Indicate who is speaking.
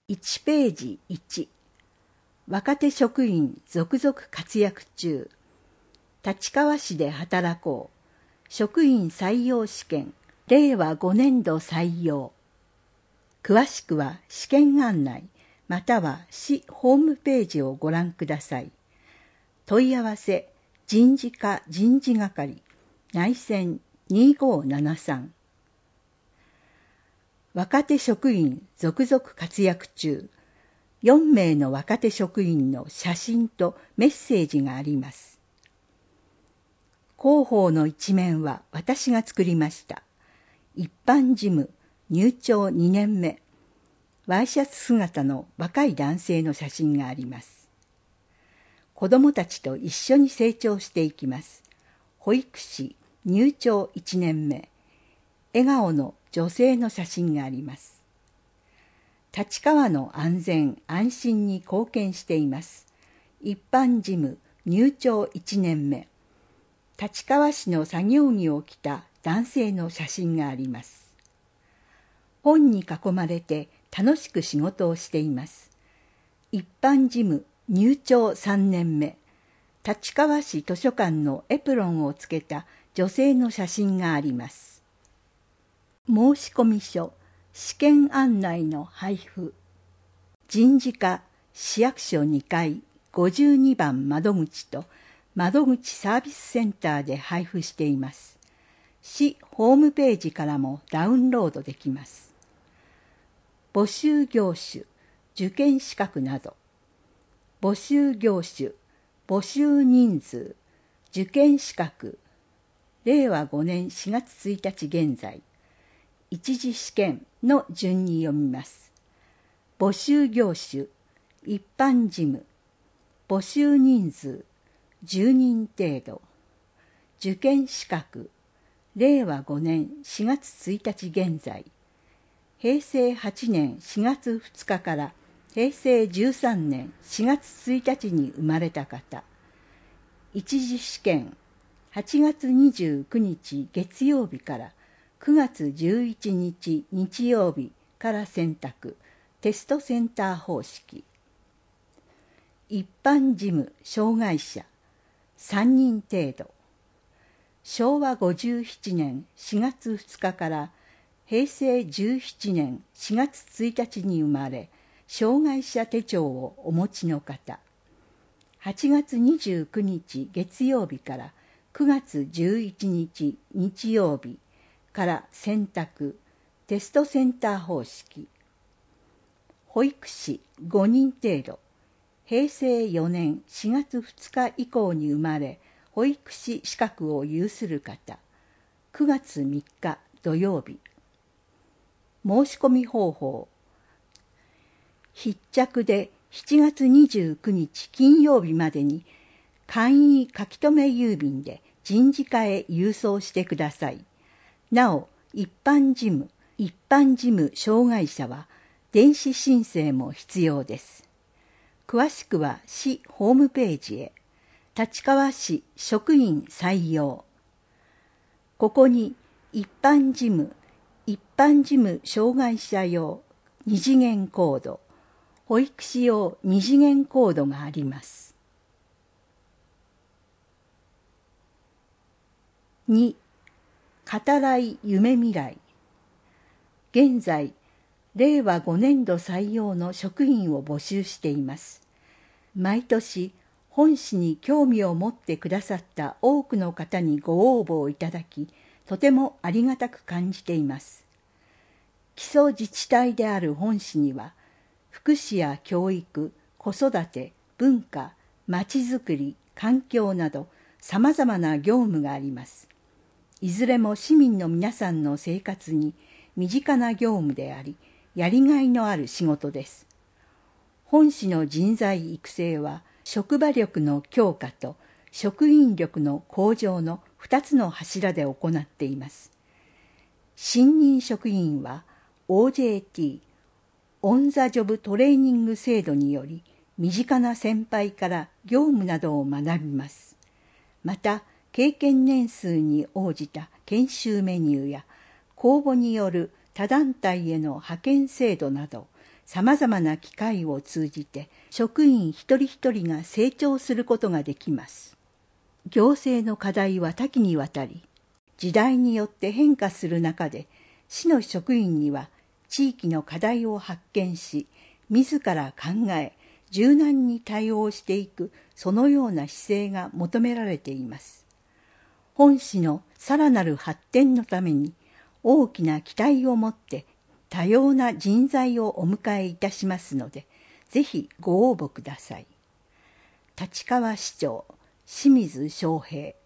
Speaker 1: 1ページ1、若手職員続々活躍中。立川市で働こう。職員採用試験、令和5年度採用。詳しくは試験案内、または市ホームページをご覧ください。問い合わせ、人事課人事係、内線2573。若手職員続々活躍中。4名の若手職員の写真とメッセージがあります。広報の一面は私が作りました。一般事務、入庁2年目。ワイシャツ姿の若い男性の写真があります。子供たちと一緒に成長していきます。保育士、入庁1年目。笑顔の女性の写真があります。立川の安全・安心に貢献しています。一般事務、入庁1年目。立川市の作業着を着た男性の写真があります。本に囲まれて楽しく仕事をしています。一般事務、入庁3年目。立川市図書館のエプロンをつけた女性の写真があります。申込書、試験案内の配布。人事課市役所2階52番窓口と窓口サービスセンターで配布しています。市ホームページからもダウンロードできます。募集業種、受験資格など。募集業種、募集人数、受験資格。令和5年4月1日現在。一次試験の順に読みます。募集業種、一般事務。募集人数、10人程度。受験資格、令和5年4月1日現在。平成8年4月2日から平成13年4月1日に生まれた方。一次試験、8月29日月曜日から9月11日日曜日から選択、テストセンター方式。一般事務障害者、3人程度。昭和57年4月2日から平成17年4月1日に生まれ、障害者手帳をお持ちの方。8月29日月曜日から9月11日日曜日から選択、テストセンター方式。保育士5人程度。平成4年4月2日以降に生まれ、保育士資格を有する方。9月3日土曜日。申し込み方法。必着で7月29日金曜日までに簡易書留郵便で人事課へ郵送してください。なお、一般事務障害者は電子申請も必要です。詳しくは市ホームページへ。立川市職員採用。ここに一般事務障害者用2次元コード、保育士用2次元コードがあります。2、語らい夢未来。現在、令和5年度採用の職員を募集しています。毎年、本市に興味を持ってくださった多くの方にご応募をいただき、とてもありがたく感じています。基礎自治体である本市には、福祉や教育、子育て、文化、まちづくり、環境など、さまざまな業務があります。いずれも市民の皆さんの生活に身近な業務であり、やりがいのある仕事です。本市の人材育成は、職場力の強化と職員力の向上の2つの柱で行っています。新任職員は OJT、オン・ザ・ジョブ・トレーニング制度により、身近な先輩から業務などを学びます。また、経験年数に応じた研修メニューや公募による他団体への派遣制度など、 さまざまな機会を通じて職員一人一人が成長することができます。行政の課題は多岐にわたり、時代によって変化する中で、市の職員には地域の課題を発見し、自ら考え、柔軟に対応していく、そのような姿勢が求められています。本市のさらなる発展のために、大きな期待を持って多様な人材をお迎えいたしますので、ぜひご応募ください。立川市長、清水翔平。